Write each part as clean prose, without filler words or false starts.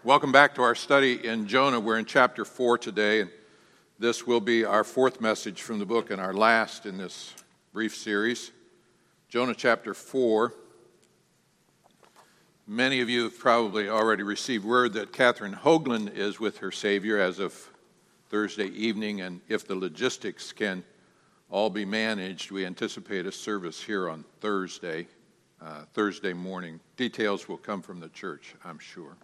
Welcome back to our study in Jonah. We're in chapter 4 today, and this will be our fourth message from the book and our last in this brief series. Jonah chapter 4. Many of you have probably already received word that Catherine Hoagland is with her Savior as of Thursday evening, and if the logistics can all be managed, we anticipate a service here on Thursday morning. Details will come from the church, I'm sure.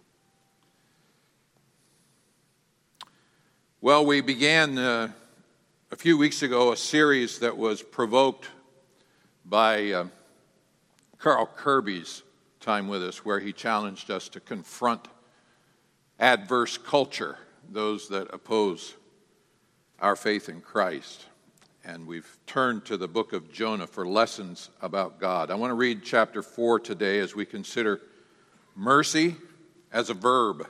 Well, we began a few weeks ago a series that was provoked by Carl Kirby's time with us, where he challenged us to confront adverse culture, those that oppose our faith in Christ. And we've turned to the book of Jonah for lessons about God. I want to read chapter 4 today as we consider mercy as a verb.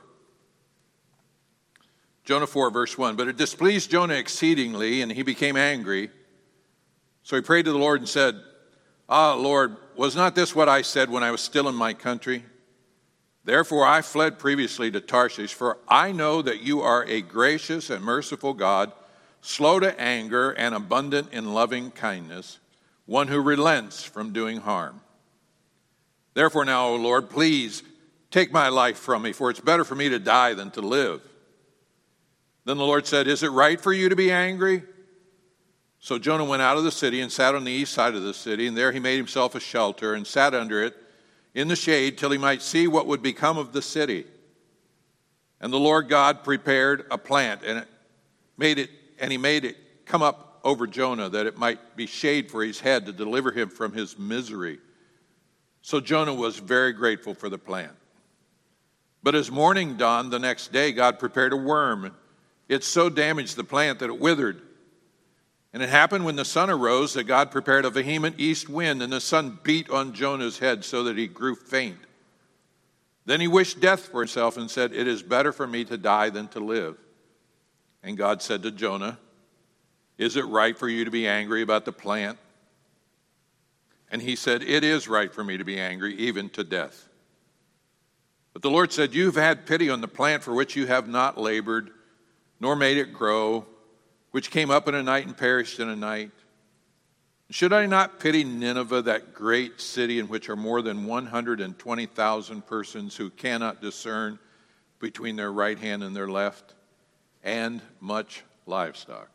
Jonah 4, verse 1, "But it displeased Jonah exceedingly, and he became angry. So he prayed to the Lord and said, 'Ah, Lord, was not this what I said when I was still in my country? Therefore I fled previously to Tarshish, for I know that you are a gracious and merciful God, slow to anger and abundant in loving kindness, one who relents from doing harm. Therefore now, O Lord, please take my life from me, for it's better for me to die than to live.' Then the Lord said, 'Is it right for you to be angry?' So Jonah went out of the city and sat on the east side of the city, and there he made himself a shelter and sat under it in the shade till he might see what would become of the city. And the Lord God prepared a plant, and he made it come up over Jonah, that it might be shade for his head to deliver him from his misery. So Jonah was very grateful for the plant. But as morning dawned the next day, God prepared a worm. It so damaged the plant that it withered. And it happened when the sun arose that God prepared a vehement east wind, and the sun beat on Jonah's head so that he grew faint. Then he wished death for himself and said, 'It is better for me to die than to live.' And God said to Jonah, 'Is it right for you to be angry about the plant?' And he said, 'It is right for me to be angry, even to death.' But the Lord said, 'You've had pity on the plant for which you have not labored, nor made it grow, which came up in a night and perished in a night. Should I not pity Nineveh, that great city in which are more than 120,000 persons who cannot discern between their right hand and their left, and much livestock?'"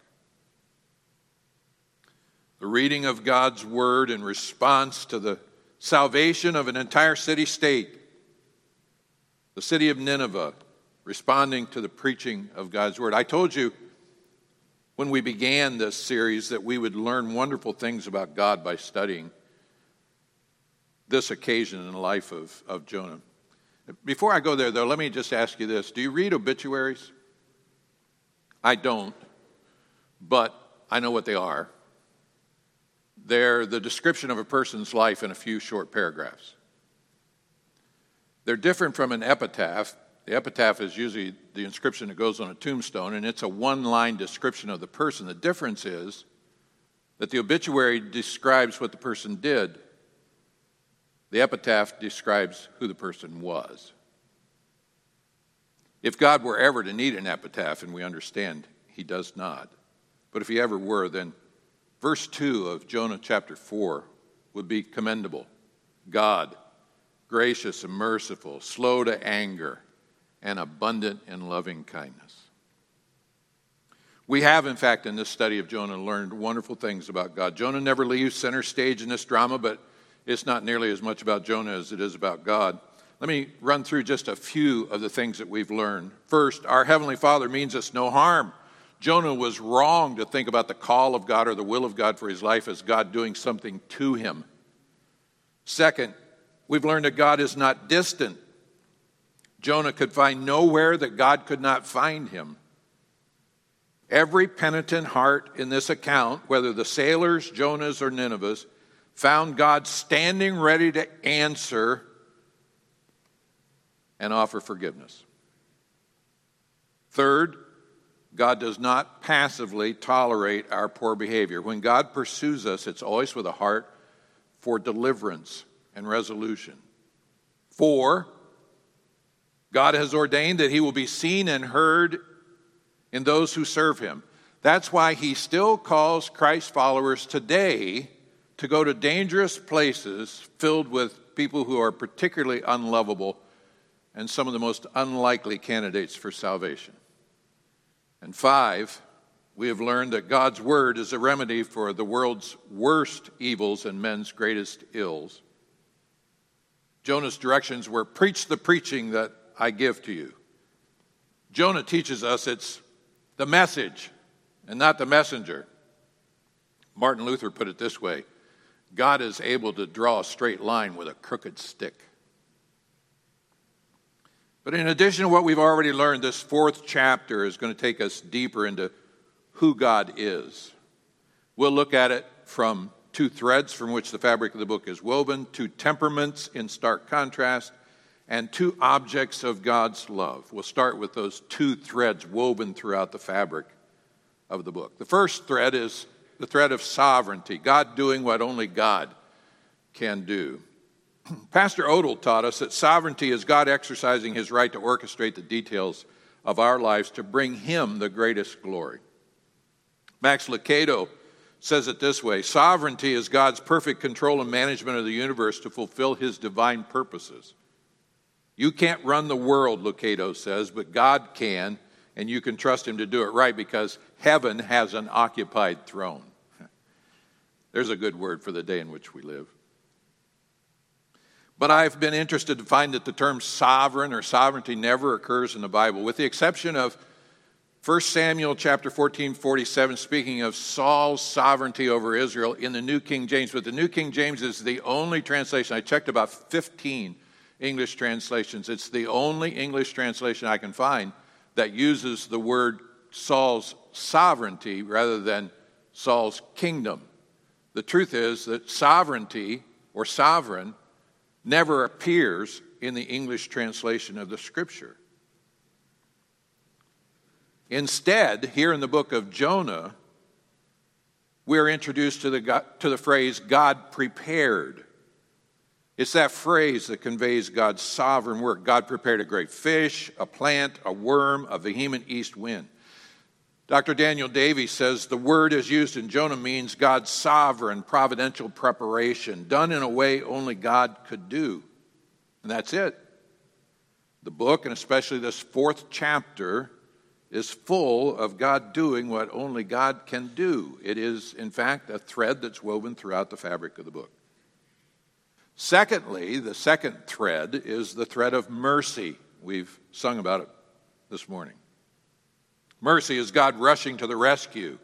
The reading of God's word in response to the salvation of an entire city-state, the city of Nineveh, responding to the preaching of God's word. I told you when we began this series that we would learn wonderful things about God by studying this occasion in the life of Jonah. Before I go there, though, let me just ask you this. Do you read obituaries? I don't, but I know what they are. They're the description of a person's life in a few short paragraphs. They're different from an epitaph. The epitaph is usually the inscription that goes on a tombstone, and it's a one-line description of the person. The difference is that the obituary describes what the person did. The epitaph describes who the person was. If God were ever to need an epitaph, and we understand he does not, but if he ever were, then verse 2 of Jonah chapter 4 would be commendable. God, gracious and merciful, slow to anger, and abundant in loving kindness. We have, in fact, in this study of Jonah, learned wonderful things about God. Jonah never leaves center stage in this drama, but it's not nearly as much about Jonah as it is about God. Let me run through just a few of the things that we've learned. First, our Heavenly Father means us no harm. Jonah was wrong to think about the call of God or the will of God for his life as God doing something to him. Second, we've learned that God is not distant. Jonah could find nowhere that God could not find him. Every penitent heart in this account, whether the sailors, Jonah's, or Nineveh's, found God standing ready to answer and offer forgiveness. Third, God does not passively tolerate our poor behavior. When God pursues us, it's always with a heart for deliverance and resolution. 4, God has ordained that he will be seen and heard in those who serve him. That's why he still calls Christ followers today to go to dangerous places filled with people who are particularly unlovable and some of the most unlikely candidates for salvation. And 5, we have learned that God's word is a remedy for the world's worst evils and men's greatest ills. Jonah's directions were, preach the preaching that I give to you. Jonah teaches us it's the message and not the messenger. Martin Luther put it this way: God is able to draw a straight line with a crooked stick. But in addition to what we've already learned, this 4th chapter is going to take us deeper into who God is. We'll look at it from 2 threads from which the fabric of the book is woven, 2 temperaments in stark contrast, and 2 objects of God's love. We'll start with those 2 threads woven throughout the fabric of the book. The first thread is the thread of sovereignty, God doing what only God can do. Pastor Odell taught us that sovereignty is God exercising his right to orchestrate the details of our lives to bring him the greatest glory. Max Lucado says it this way: sovereignty is God's perfect control and management of the universe to fulfill his divine purposes. You can't run the world, Lucado says, but God can, and you can trust him to do it right because heaven has an occupied throne. There's a good word for the day in which we live. But I've been interested to find that the term sovereign or sovereignty never occurs in the Bible, with the exception of 1 Samuel chapter 14:47, speaking of Saul's sovereignty over Israel in the New King James. But the New King James is the only translation. I checked about 15 English translations. It's the only English translation I can find that uses the word Saul's sovereignty rather than Saul's kingdom. The truth is that sovereignty or sovereign never appears in the English translation of the Scripture. Instead, here in the book of Jonah, we're introduced to the phrase, God prepared. It's that phrase that conveys God's sovereign work. God prepared a great fish, a plant, a worm, a vehement east wind. Dr. Daniel Davies says the word as used in Jonah means God's sovereign, providential preparation, done in a way only God could do. And that's it. The book, and especially this 4th chapter, is full of God doing what only God can do. It is, in fact, a thread that's woven throughout the fabric of the book. Secondly, the second thread is the thread of mercy. We've sung about it this morning. Mercy is God rushing to the rescue.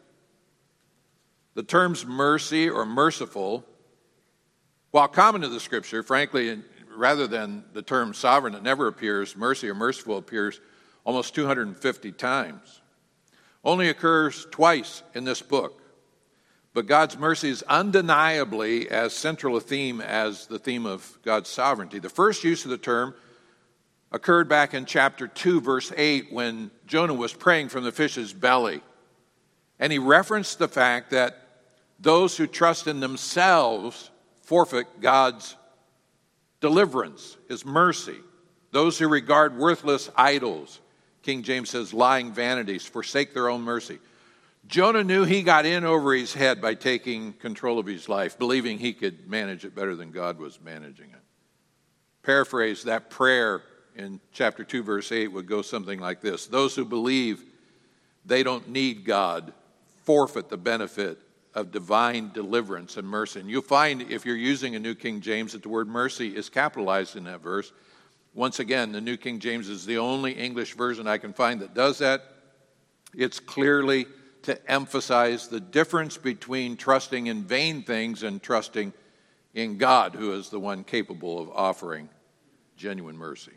The terms mercy or merciful, while common to the Scripture, frankly, rather than the term sovereign, it never appears. Mercy or merciful appears almost 250 times. Only occurs twice in this book. But God's mercy is undeniably as central a theme as the theme of God's sovereignty. The first use of the term occurred back in chapter 2, verse 8, when Jonah was praying from the fish's belly. And he referenced the fact that those who trust in themselves forfeit God's deliverance, his mercy. Those who regard worthless idols, King James says lying vanities, forsake their own mercy. Jonah knew he got in over his head by taking control of his life, believing he could manage it better than God was managing it. Paraphrase, that prayer in chapter 2, verse 8 would go something like this: those who believe they don't need God forfeit the benefit of divine deliverance and mercy. And you'll find, if you're using a New King James, that the word mercy is capitalized in that verse. Once again, the New King James is the only English version I can find that does that. It's clearly to emphasize the difference between trusting in vain things and trusting in God, who is the one capable of offering genuine mercy.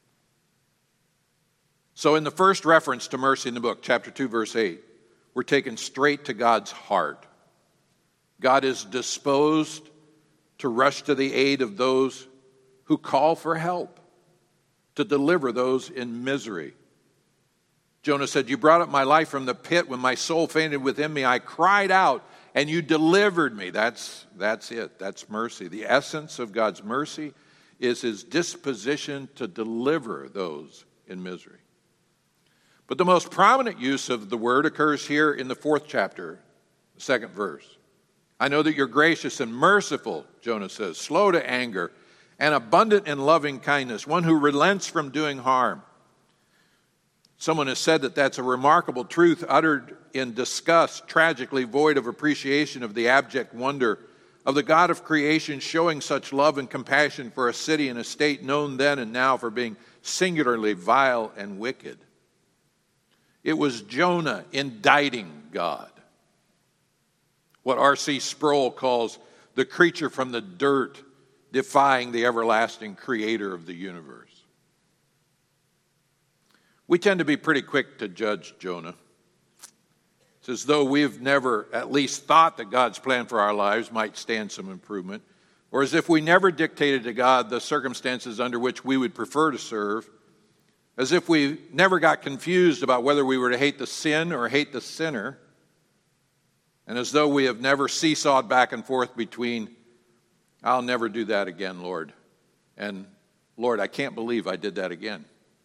So in the first reference to mercy in the book, chapter 2, verse 8, we're taken straight to God's heart. God is disposed to rush to the aid of those who call for help, to deliver those in misery. Jonah said, you brought up my life from the pit. When my soul fainted within me, I cried out, and you delivered me. That's it. That's mercy. The essence of God's mercy is his disposition to deliver those in misery. But the most prominent use of the word occurs here in the 4th chapter, the 2nd verse. I know that you're gracious and merciful, Jonah says, slow to anger, and abundant in loving kindness, one who relents from doing harm. Someone has said that that's a remarkable truth uttered in disgust, tragically void of appreciation of the abject wonder of the God of creation showing such love and compassion for a city and a state known then and now for being singularly vile and wicked. It was Jonah indicting God. What R.C. Sproul calls the creature from the dirt defying the everlasting creator of the universe. We tend to be pretty quick to judge Jonah. It's as though we've never at least thought that God's plan for our lives might stand some improvement, or as if we never dictated to God the circumstances under which we would prefer to serve, as if we never got confused about whether we were to hate the sin or hate the sinner, and as though we have never seesawed back and forth between, I'll never do that again, Lord, and Lord, I can't believe I did that again.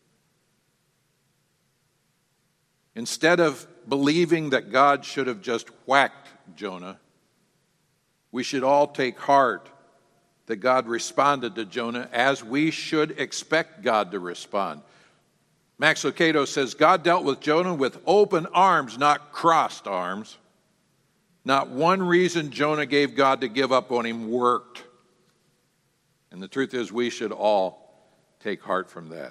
Instead of believing that God should have just whacked Jonah, we should all take heart that God responded to Jonah as we should expect God to respond. Max Lucado says, God dealt with Jonah with open arms, not crossed arms. Not one reason Jonah gave God to give up on him worked. And the truth is, we should all take heart from that.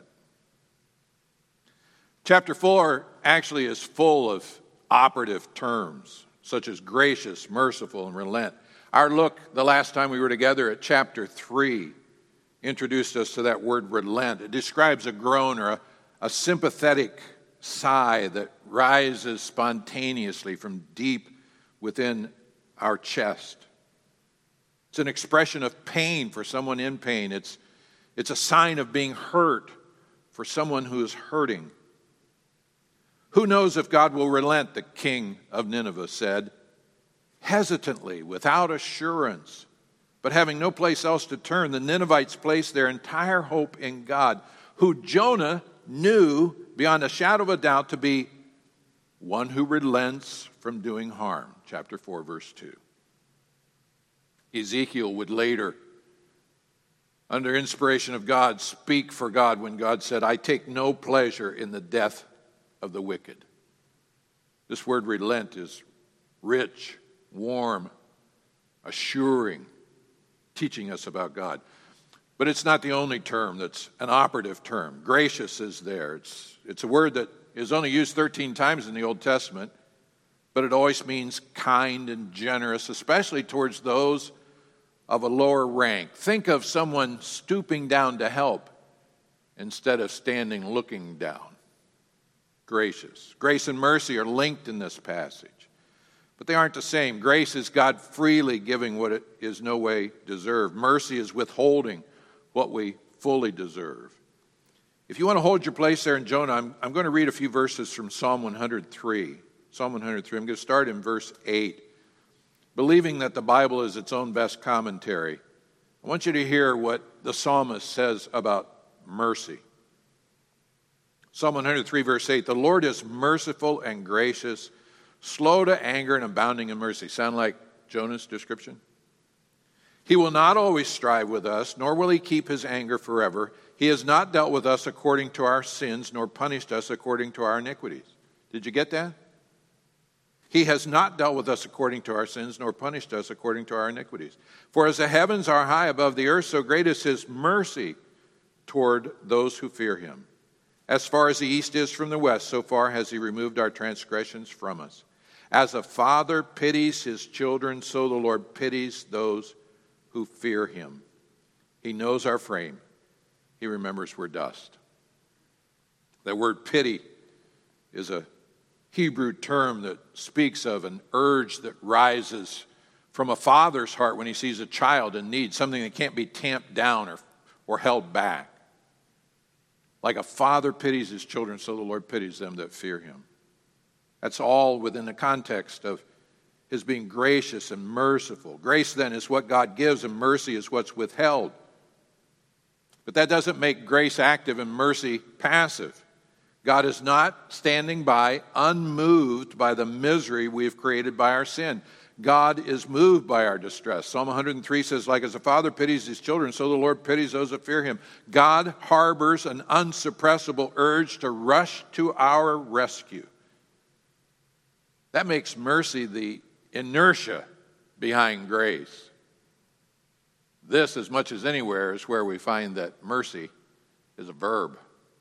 Chapter 4 actually is full of operative terms, such as gracious, merciful, and relent. Our look the last time we were together at chapter 3 introduced us to that word relent. It describes a groan or a sympathetic sigh that rises spontaneously from deep within our chest. It's an expression of pain for someone in pain. It's a sign of being hurt for someone who is hurting. Who knows if God will relent, the king of Nineveh said, hesitantly, without assurance. But having no place else to turn, the Ninevites placed their entire hope in God, who Jonah knew beyond a shadow of a doubt to be one who relents from doing harm. Chapter 4, verse 2. Ezekiel would later, under inspiration of God, speak for God when God said, I take no pleasure in the death of the wicked. This word relent is rich, warm, assuring, teaching us about God. But it's not the only term that's an operative term. Gracious is there. It's a word that is only used 13 times in the Old Testament, but it always means kind and generous, especially towards those of a lower rank. Think of someone stooping down to help instead of standing looking down. Gracious. Grace and mercy are linked in this passage, but they aren't the same. Grace is God freely giving what it is no way deserved. Mercy is withholding what we fully deserve. If you want to hold your place there in Jonah, I'm going to read a few verses from Psalm 103. Psalm 103. I'm going to start in verse 8. Believing that the Bible is its own best commentary, I want you to hear what the psalmist says about mercy. Psalm 103, verse 8, the Lord is merciful and gracious, slow to anger and abounding in mercy. Sound like Jonah's description? He will not always strive with us, nor will he keep his anger forever. He has not dealt with us according to our sins, nor punished us according to our iniquities. Did you get that? He has not dealt with us according to our sins, nor punished us according to our iniquities. For as the heavens are high above the earth, so great is his mercy toward those who fear him. As far as the east is from the west, so far has he removed our transgressions from us. As a father pities his children, so the Lord pities those who fear him. He knows our frame. He remembers we're dust. That word pity is a Hebrew term that speaks of an urge that rises from a father's heart when he sees a child in need, something that can't be tamped down or held back. Like a father pities his children, so the Lord pities them that fear him. That's all within the context of his being gracious and merciful. Grace then is what God gives, and mercy is what's withheld. But that doesn't make grace active and mercy passive. God is not standing by, unmoved by the misery we have created by our sin. God is moved by our distress. Psalm 103 says, like as a father pities his children, so the Lord pities those that fear him. God harbors an unsuppressible urge to rush to our rescue. That makes mercy the inertia behind grace. This, as much as anywhere, is where we find that mercy is a verb.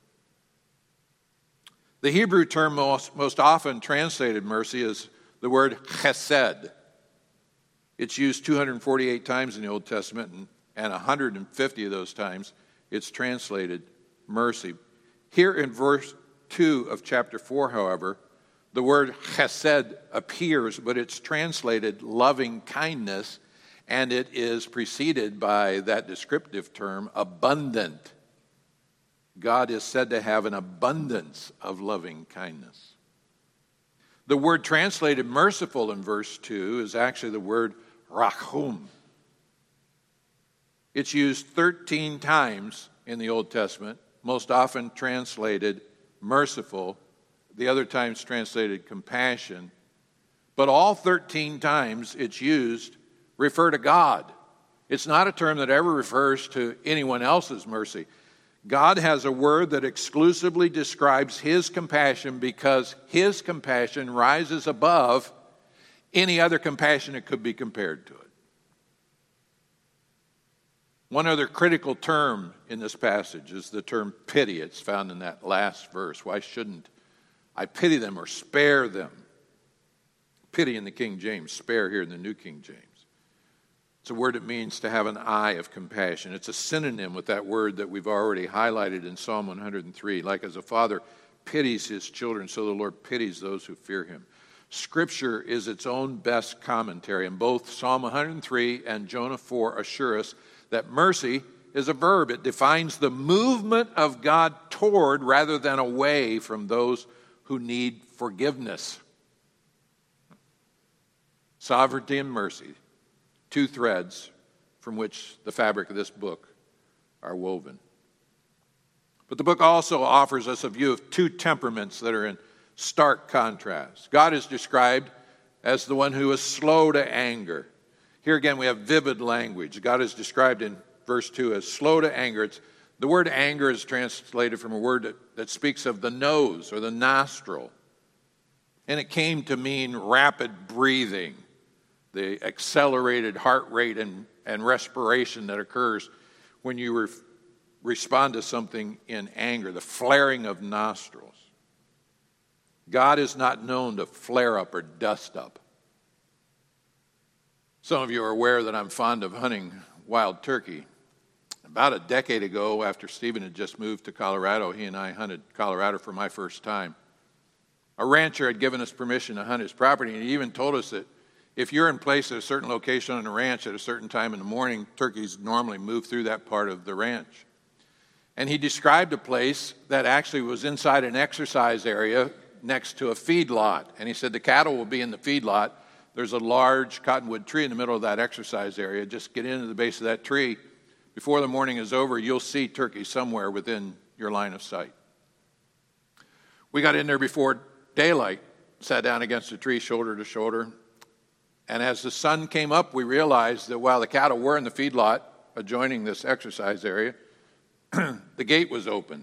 The Hebrew term most often translated mercy is the word chesed. It's used 248 times in the Old Testament, and 150 of those times it's translated mercy. Here in verse 2 of chapter 4, however, the word chesed appears, but it's translated loving kindness, and it is preceded by that descriptive term, abundant. God is said to have an abundance of loving kindness. The word translated merciful in verse 2 is actually the word rachum. It's used 13 times in the Old Testament, most often translated merciful, the other times translated compassion. But all 13 times it's used refer to God. It's not a term that ever refers to anyone else's mercy. God has a word that exclusively describes his compassion because his compassion rises above any other compassion that could be compared to it. One other critical term in this passage is the term pity. It's found in that last verse. Why shouldn't I pity them or spare them? Pity in the King James, spare here in the New King James. It's a word that means to have an eye of compassion. It's a synonym with that word that we've already highlighted in Psalm 103. Like as a father pities his children, so the Lord pities those who fear him. Scripture is its own best commentary, and both Psalm 103 and Jonah 4 assure us that mercy is a verb. It defines the movement of God toward rather than away from those who need forgiveness. Sovereignty and mercy, two threads from which the fabric of this book are woven. But the book also offers us a view of two temperaments that are in stark contrast. God is described as the one who is slow to anger. Here again we have vivid language. God is described in verse 2 as slow to anger. The word anger is translated from a word that speaks of the nose or the nostril. And it came to mean rapid breathing, the accelerated heart rate and respiration that occurs when you respond to something in anger, the flaring of nostrils. God is not known to flare up or dust up. Some of you are aware that I'm fond of hunting wild turkey. About a decade ago, after Stephen had just moved to Colorado, he and I hunted Colorado for my first time. A rancher had given us permission to hunt his property, and he even told us that if you're in place at a certain location on the ranch at a certain time in the morning, turkeys normally move through that part of the ranch. And he described a place that actually was inside an exercise area next to a feedlot. And he said the cattle will be in the feedlot. There's a large cottonwood tree in the middle of that exercise area. Just get into the base of that tree. Before the morning is over, you'll see turkeys somewhere within your line of sight. We got in there before daylight, sat down against a tree shoulder to shoulder. And as the sun came up, we realized that while the cattle were in the feedlot adjoining this exercise area, the gate was open.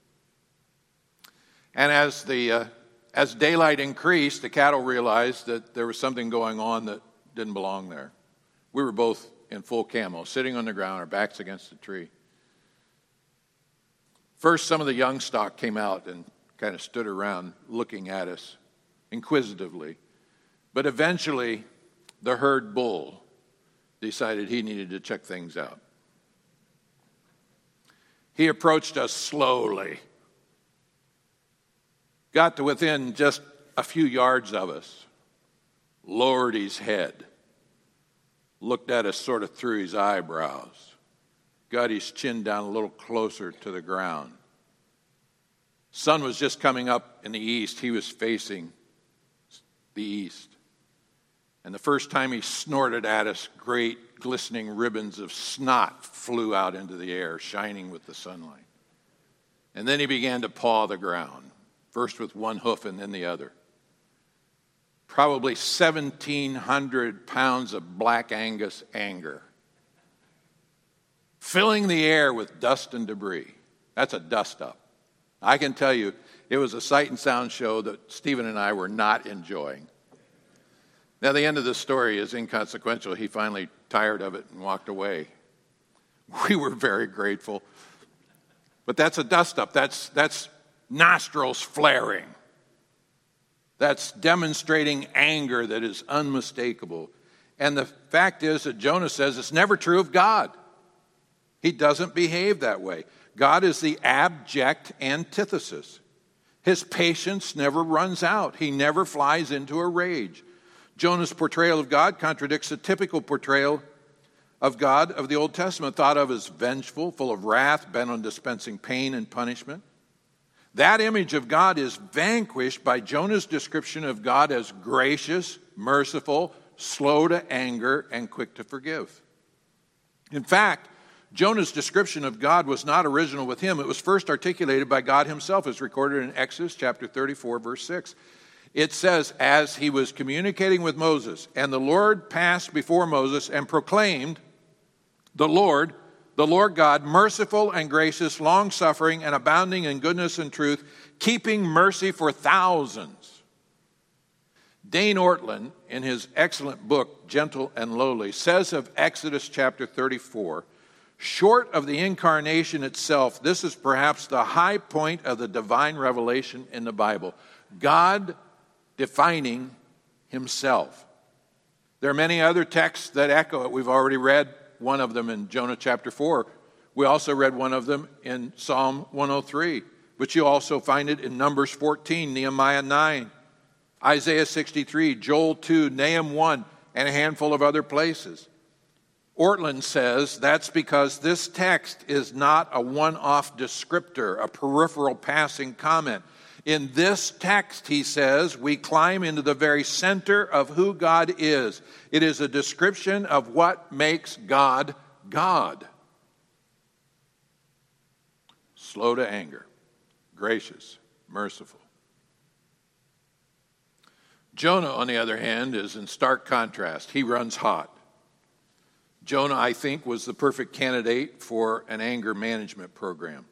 And as daylight increased, the cattle realized that there was something going on that didn't belong there. We were both in full camo, sitting on the ground, our backs against the tree. First, some of the young stock came out and kind of stood around looking at us inquisitively. But eventually, the herd bull decided he needed to check things out. He approached us slowly, got to within just a few yards of us, lowered his head, looked at us sort of through his eyebrows, got his chin down a little closer to the ground. Sun was just coming up in the east. He was facing the east. And the first time he snorted at us, great glistening ribbons of snot flew out into the air, shining with the sunlight. And then he began to paw the ground, first with one hoof and then the other. Probably 1,700 pounds of Black Angus anger, filling the air with dust and debris. That's a dust-up. I can tell you, it was a sight and sound show that Stephen and I were not enjoying. Now, the end of the story is inconsequential. He finally tired of it and walked away. We were very grateful. But that's a dust-up. That's nostrils flaring. That's demonstrating anger that is unmistakable. And the fact is that Jonah says it's never true of God. He doesn't behave that way. God is the abject antithesis. His patience never runs out. He never flies into a rage. Jonah's portrayal of God contradicts the typical portrayal of God of the Old Testament, thought of as vengeful, full of wrath, bent on dispensing pain and punishment. That image of God is vanquished by Jonah's description of God as gracious, merciful, slow to anger, and quick to forgive. In fact, Jonah's description of God was not original with him. It was first articulated by God himself, as recorded in Exodus chapter 34, verse 6. It says, as he was communicating with Moses, and the Lord passed before Moses and proclaimed, the Lord God, merciful and gracious, long-suffering and abounding in goodness and truth, keeping mercy for thousands. Dane Ortlund, in his excellent book, Gentle and Lowly, says of Exodus chapter 34, short of the incarnation itself, this is perhaps the high point of the divine revelation in the Bible. God defining himself. There are many other texts that echo it. We've already read one of them in Jonah chapter 4. We also read one of them in Psalm 103. But you also find it in Numbers 14, Nehemiah 9, Isaiah 63, Joel 2, Nahum 1, and a handful of other places. Ortlund says that's because this text is not a one-off descriptor, a peripheral passing comment. In this text, he says, we climb into the very center of who God is. It is a description of what makes God, God. Slow to anger, gracious, merciful. Jonah, on the other hand, is in stark contrast. He runs hot. Jonah, I think, was the perfect candidate for an anger management program.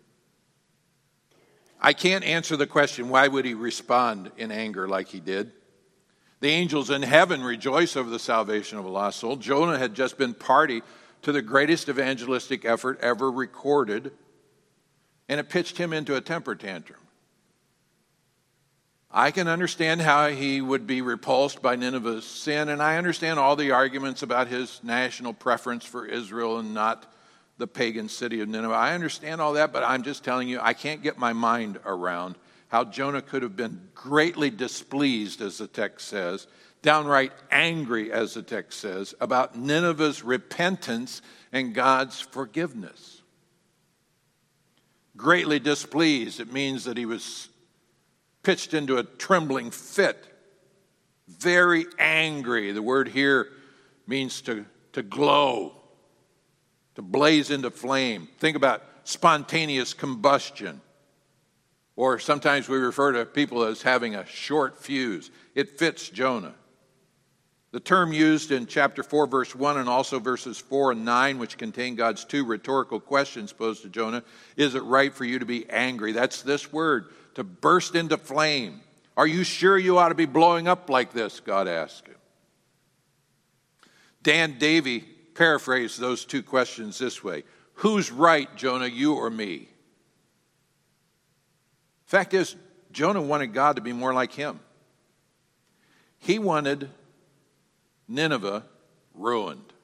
I can't answer the question, why would he respond in anger like he did? The angels in heaven rejoice over the salvation of a lost soul. Jonah had just been party to the greatest evangelistic effort ever recorded, and it pitched him into a temper tantrum. I can understand how he would be repulsed by Nineveh's sin, and I understand all the arguments about his national preference for Israel and not the pagan city of Nineveh. I understand all that, but I'm just telling you, I can't get my mind around how Jonah could have been greatly displeased, as the text says, downright angry, as the text says, about Nineveh's repentance and God's forgiveness. Greatly displeased, it means that he was pitched into a trembling fit. Very angry. The word here means to glow, to blaze into flame. Think about spontaneous combustion. Or sometimes we refer to people as having a short fuse. It fits Jonah. The term used in chapter 4, verse 1, and also verses 4 and 9, which contain God's two rhetorical questions posed to Jonah, is it right for you to be angry? That's this word, to burst into flame. Are you sure you ought to be blowing up like this? God asked him. Dan Davey paraphrased those two questions this way. Who's right, Jonah, you or me? Fact is, Jonah wanted God to be more like him. He wanted Nineveh ruined.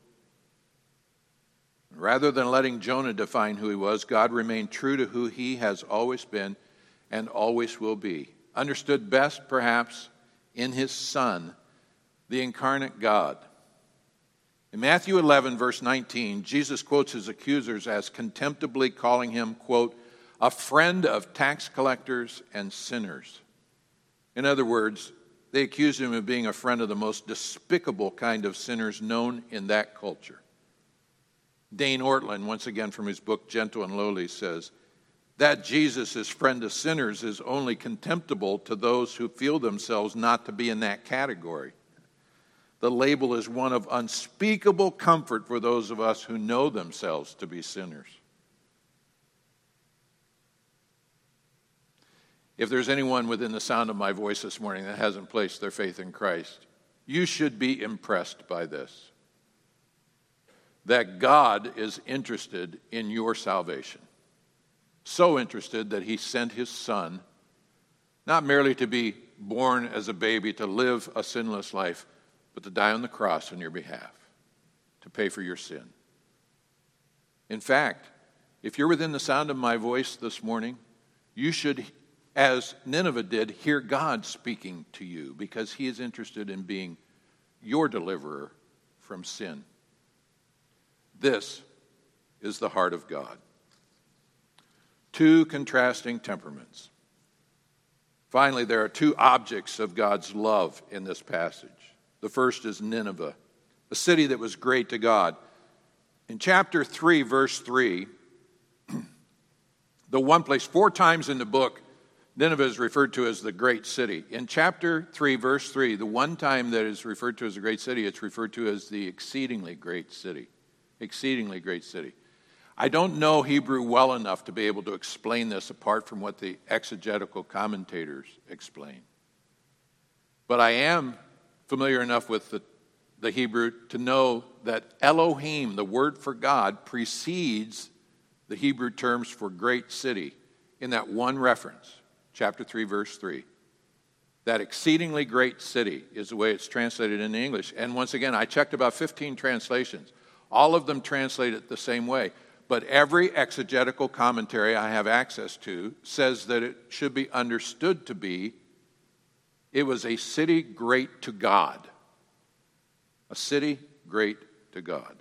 Rather than letting Jonah define who he was, God remained true to who he has always been and always will be. Understood best, perhaps, in his Son, the incarnate God. In Matthew 11, verse 19, Jesus quotes his accusers as contemptibly calling him, quote, a friend of tax collectors and sinners. In other words, they accused him of being a friend of the most despicable kind of sinners known in that culture. Dane Ortland, once again from his book Gentle and Lowly, says, that Jesus is friend to sinners is only contemptible to those who feel themselves not to be in that category. The label is one of unspeakable comfort for those of us who know themselves to be sinners. If there's anyone within the sound of my voice this morning that hasn't placed their faith in Christ, you should be impressed by this. That God is interested in your salvation. So interested that he sent his son, not merely to be born as a baby, to live a sinless life, but to die on the cross on your behalf, to pay for your sin. In fact, if you're within the sound of my voice this morning, you should, as Nineveh did, hear God speaking to you, because he is interested in being your deliverer from sin. This is the heart of God. Two contrasting temperaments. Finally, there are two objects of God's love in this passage. The first is Nineveh, a city that was great to God. In chapter 3, verse 3, the one place, 4 times in the book, Nineveh is referred to as the great city. In chapter 3, verse 3, the one time that is referred to as a great city, it's referred to as the exceedingly great city. Exceedingly great city. I don't know Hebrew well enough to be able to explain this apart from what the exegetical commentators explain. But I am familiar enough with the Hebrew to know that Elohim, the word for God, precedes the Hebrew terms for great city in that one reference, chapter 3, verse 3. That exceedingly great city is the way it's translated in English. And once again, I checked about 15 translations. All of them translate it the same way. But every exegetical commentary I have access to says that it should be understood to be, it was a city great to God. A city great to God.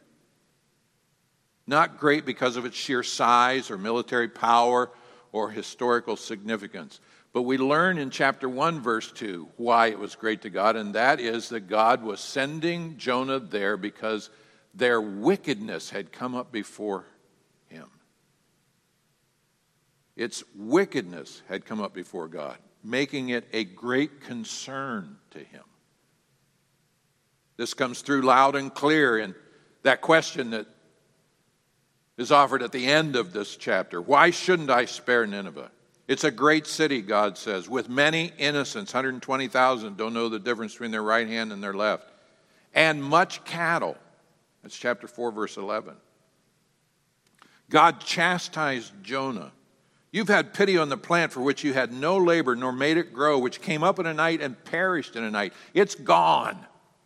Not great because of its sheer size or military power or historical significance. But we learn in chapter 1, verse 2, why it was great to God, and that is that God was sending Jonah there because their wickedness had come up before him. Its wickedness had come up before God, making it a great concern to him. This comes through loud and clear in that question that is offered at the end of this chapter. Why shouldn't I spare Nineveh? It's a great city, God says, with many innocents, 120,000 don't know the difference between their right hand and their left, and much cattle. That's chapter 4, verse 11. God chastised Jonah. You've had pity on the plant for which you had no labor, nor made it grow, which came up in a night and perished in a night. It's gone.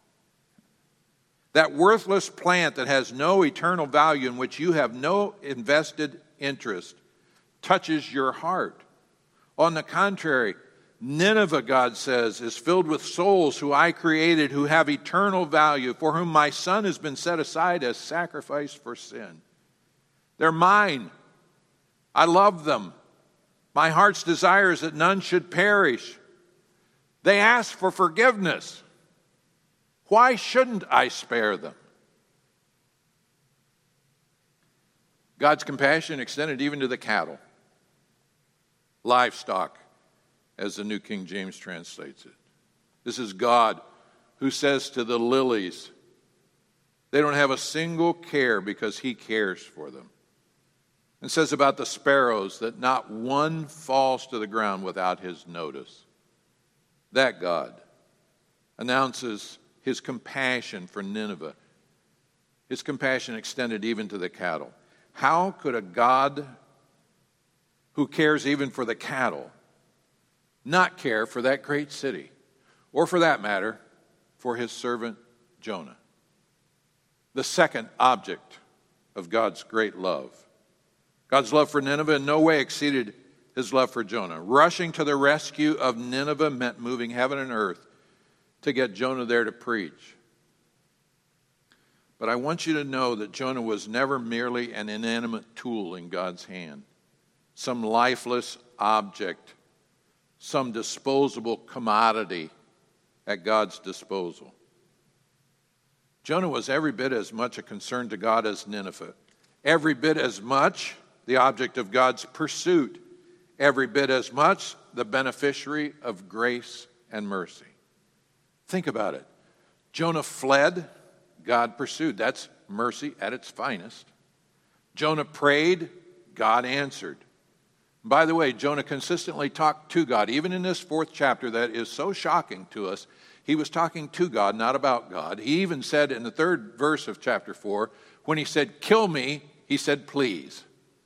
That worthless plant that has no eternal value, in which you have no invested interest, touches your heart. On the contrary, Nineveh, God says, is filled with souls who I created, who have eternal value, for whom my son has been set aside as sacrifice for sin. They're mine. I love them. My heart's desire is that none should perish. They ask for forgiveness. Why shouldn't I spare them? God's compassion extended even to the cattle, livestock, as the New King James translates it. This is God who says to the lilies, they don't have a single care because he cares for them. And says about the sparrows that not one falls to the ground without his notice. That God announces his compassion for Nineveh. His compassion extended even to the cattle. How could a God who cares even for the cattle not care for that great city? Or for that matter, for his servant Jonah. The second object of God's great love. God's love for Nineveh in no way exceeded his love for Jonah. Rushing to the rescue of Nineveh meant moving heaven and earth to get Jonah there to preach. But I want you to know that Jonah was never merely an inanimate tool in God's hand, some lifeless object, some disposable commodity at God's disposal. Jonah was every bit as much a concern to God as Nineveh. every bit as much the object of God's pursuit, every bit as much the beneficiary of grace and mercy. Think about it. Jonah fled, God pursued. That's mercy at its finest. Jonah prayed, God answered. By the way, Jonah consistently talked to God. Even in this 4th chapter that is so shocking to us, he was talking to God, not about God. He even said in the 3rd verse of chapter 4, when he said, "Kill me," he said, "Please."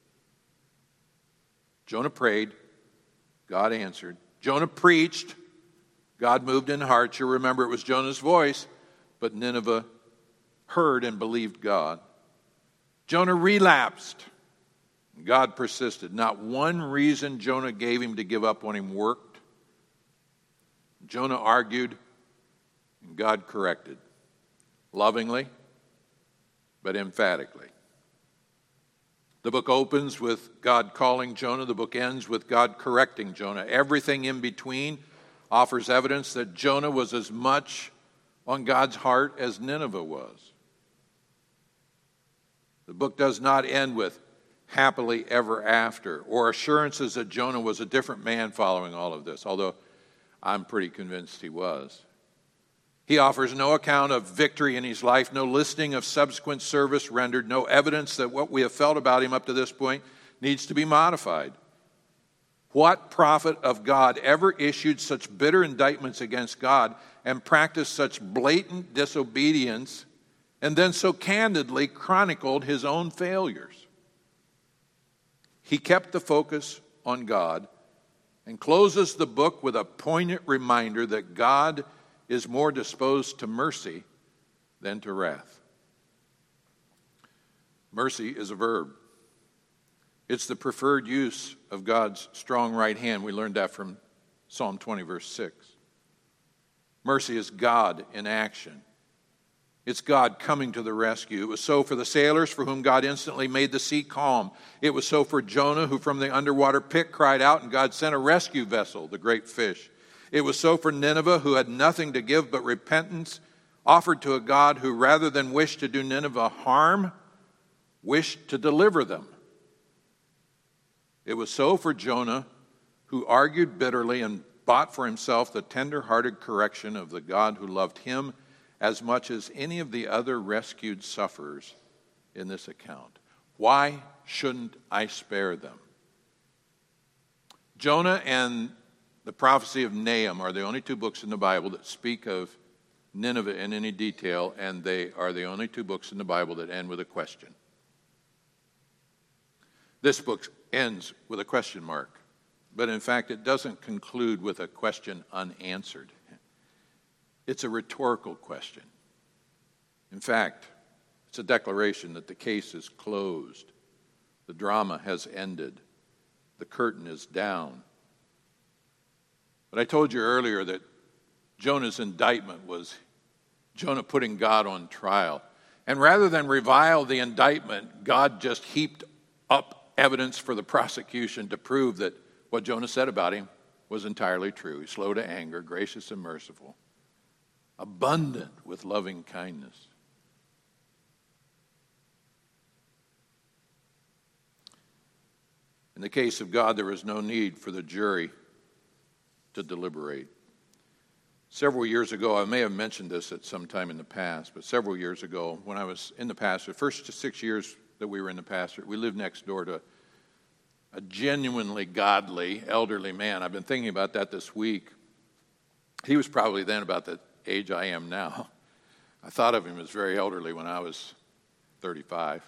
Jonah prayed, God answered. Jonah preached, God moved in hearts. You remember it was Jonah's voice, but Nineveh heard and believed God. Jonah relapsed. God persisted. Not one reason Jonah gave him to give up on him worked. Jonah argued, and God corrected. Lovingly, but emphatically. The book opens with God calling Jonah. The book ends with God correcting Jonah. Everything in between offers evidence that Jonah was as much on God's heart as Nineveh was. The book does not end with happily ever after or assurances that Jonah was a different man following all of this, although I'm pretty convinced he was. He offers no account of victory in his life, no listing of subsequent service rendered, no evidence that what we have felt about him up to this point needs to be modified. What prophet of God ever issued such bitter indictments against God and practiced such blatant disobedience and then so candidly chronicled his own failures? He kept the focus on God and closes the book with a poignant reminder that God is more disposed to mercy than to wrath. Mercy is a verb. It's the preferred use of God's strong right hand. We learned that from Psalm 20, verse 6. Mercy is God in action. It's God coming to the rescue. It was so for the sailors, for whom God instantly made the sea calm. It was so for Jonah, who from the underwater pit cried out, and God sent a rescue vessel, the great fish. It was so for Nineveh, who had nothing to give but repentance, offered to a God who, rather than wish to do Nineveh harm, wished to deliver them. It was so for Jonah, who argued bitterly and bought for himself the tender-hearted correction of the God who loved him as much as any of the other rescued sufferers in this account. Why shouldn't I spare them? Jonah and the prophecy of Nahum are the only 2 books in the Bible that speak of Nineveh in any detail, and they are the only 2 books in the Bible that end with a question. This book ends with a question mark, but in fact it doesn't conclude with a question unanswered. It's a rhetorical question. In fact, it's a declaration that the case is closed. The drama has ended. The curtain is down. But I told you earlier that Jonah's indictment was Jonah putting God on trial. And rather than revile the indictment, God just heaped up evidence for the prosecution to prove that what Jonah said about him was entirely true. He's slow to anger, gracious and merciful, abundant with loving kindness. In the case of God, there is no need for the jury to deliberate. Several years ago, I may have mentioned this at some time in the past, but several years ago, when I was in the pastorate, the first 6 years that we were in the pastorate, we lived next door to a genuinely godly, elderly man. I've been thinking about that this week. He was probably then about the age I am now. I thought of him as very elderly when I was 35.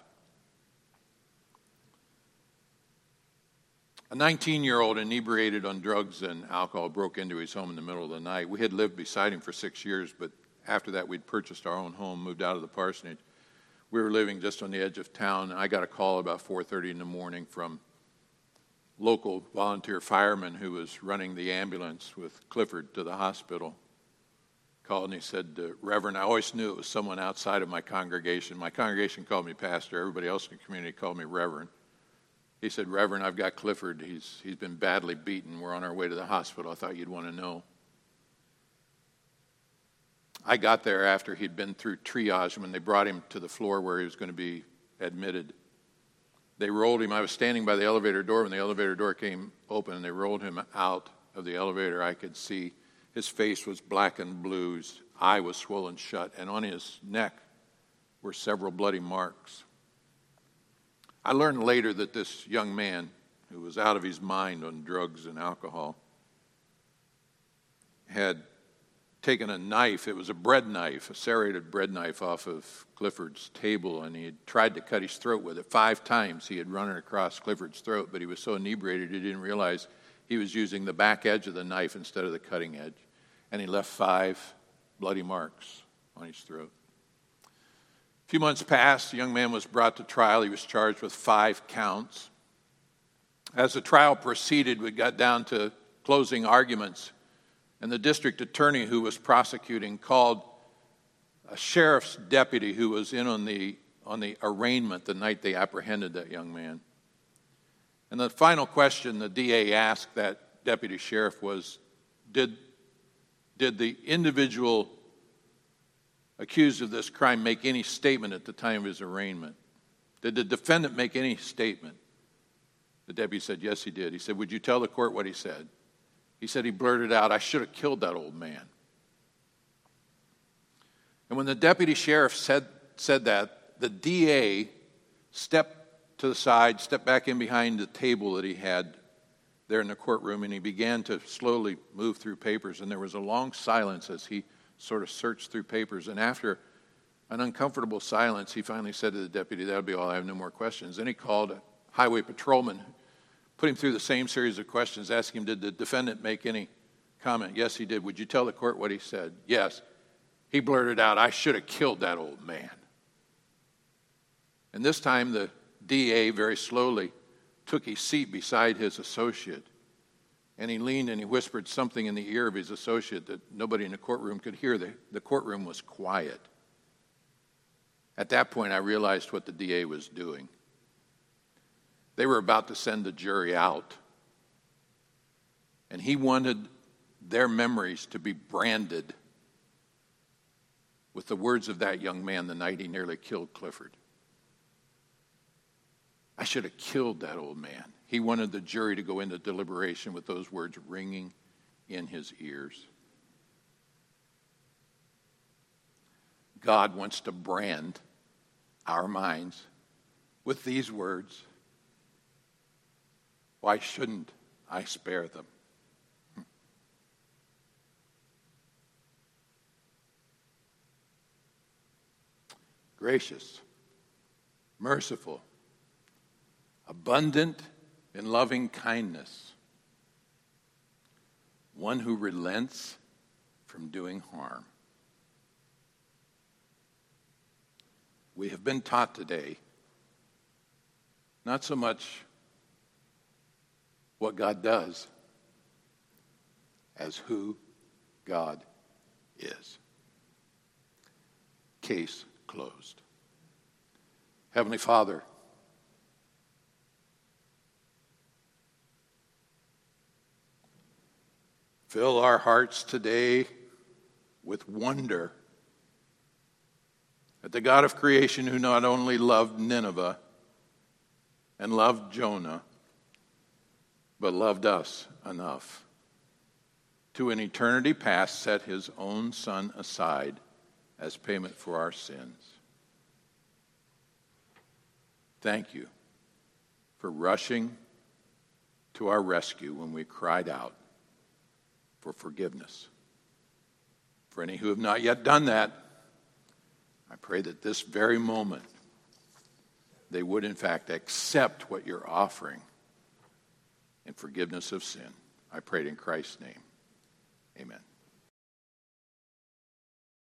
A 19-year-old inebriated on drugs and alcohol broke into his home in the middle of the night. We had lived beside him for 6 years, but after that we'd purchased our own home, moved out of the parsonage. We were living just on the edge of town. I got a call about 4:30 in the morning from local volunteer fireman who was running the ambulance with Clifford to the hospital. Called and he said, Reverend, I always knew it was someone outside of my congregation. My congregation called me pastor. Everybody else in the community called me Reverend. He said, Reverend, I've got Clifford. He's been badly beaten. We're on our way to the hospital. I thought you'd want to know. I got there after he'd been through triage when they brought him to the floor where he was going to be admitted. they rolled him. I was standing by the elevator door when the elevator door came open, and they rolled him out of the elevator. I could see his face was black and blue, his eye was swollen shut, and on his neck were several bloody marks. I learned later that this young man, who was out of his mind on drugs and alcohol, had taken a knife. It was a bread knife, a serrated bread knife off of Clifford's table, and he had tried to cut his throat with it. 5 times he had run it across Clifford's throat, but he was so inebriated he didn't realize he was using the back edge of the knife instead of the cutting edge. And he left 5 bloody marks on his throat. A few months passed. The young man was brought to trial. He was charged with 5 counts. As the trial proceeded, we got down to closing arguments, and the district attorney who was prosecuting called a sheriff's deputy who was in on the arraignment the night they apprehended that young man. And the final question the DA asked that deputy sheriff was, did the individual accused of this crime make any statement at the time of his arraignment? Did the defendant make any statement? The deputy said, yes, he did. He said, would you tell the court what he said? He said he blurted out, I should have killed that old man. And when the deputy sheriff said that, the DA stepped to the side, stepped back in behind the table that he had there in the courtroom, and he began to slowly move through papers. And there was a long silence as he sort of searched through papers. And after an uncomfortable silence, he finally said to the deputy, that'll be all, I have no more questions. Then he called a highway patrolman, put him through the same series of questions, asking him, did the defendant make any comment? Yes, he did. Would you tell the court what he said? Yes. He blurted out, I should have killed that old man. And this time the DA very slowly took his seat beside his associate, and he leaned and he whispered something in the ear of his associate that nobody in the courtroom could hear. The courtroom was quiet. At that point, I realized what the DA was doing. They were about to send the jury out, and he wanted their memories to be branded with the words of that young man the night he nearly killed Clifford. I should have killed that old man. He wanted the jury to go into deliberation with those words ringing in his ears. God wants to brand our minds with these words. Why shouldn't I spare them? Gracious, merciful, abundant in loving kindness, one who relents from doing harm. We have been taught today not so much what God does as who God is. Case closed. Heavenly Father, fill our hearts today with wonder at the God of creation who not only loved Nineveh and loved Jonah, but loved us enough to in eternity past set his own Son aside as payment for our sins. Thank you for rushing to our rescue when we cried out for forgiveness. For any who have not yet done that, I pray that this very moment they would in fact accept what you're offering in forgiveness of sin. I pray it in Christ's name. Amen.